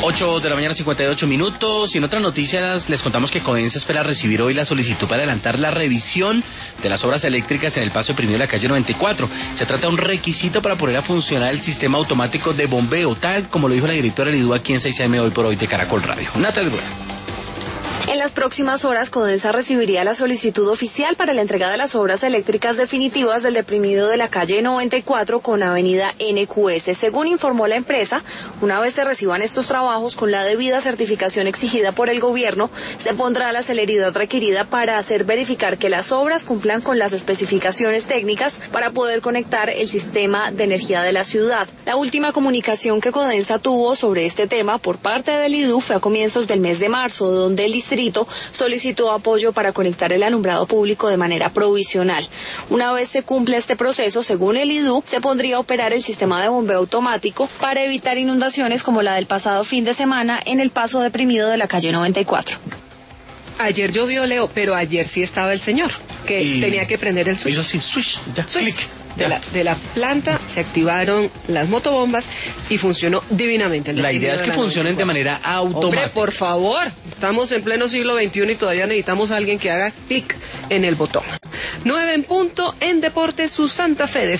8:58 a.m. Y en otras noticias les contamos que Codensa espera recibir hoy la solicitud para adelantar la revisión de las obras eléctricas en el paso deprimido de la calle 94. Se trata de un requisito para poner a funcionar el sistema automático de bombeo, tal como lo dijo la directora Lidú aquí en 6am Hoy por Hoy de Caracol Radio. Natalia Rueda. En las próximas horas, Codensa recibiría la solicitud oficial para la entrega de las obras eléctricas definitivas del deprimido de la calle 94 con avenida NQS. Según informó la empresa, una vez se reciban estos trabajos con la debida certificación exigida por el gobierno, se pondrá la celeridad requerida para hacer verificar que las obras cumplan con las especificaciones técnicas para poder conectar el sistema de energía de la ciudad. La última comunicación que Codensa tuvo sobre este tema por parte del IDU fue a comienzos del mes de marzo, donde el distrito solicitó apoyo para conectar el alumbrado público de manera provisional. Una vez se cumple este proceso, según el IDU, se pondría a operar el sistema de bombeo automático para evitar inundaciones como la del pasado fin de semana en el paso deprimido de la calle 94. Ayer llovió, Leo, pero ayer sí estaba el señor, que tenía que prender el switch. Hizo así, switch, ya, clic. De la planta se activaron las motobombas y funcionó divinamente. La idea es que funcionen de manera automática. Hombre, por favor, estamos en pleno siglo XXI y todavía necesitamos a alguien que haga clic en el botón. 9 en punto en Deportes, su Santa Fe.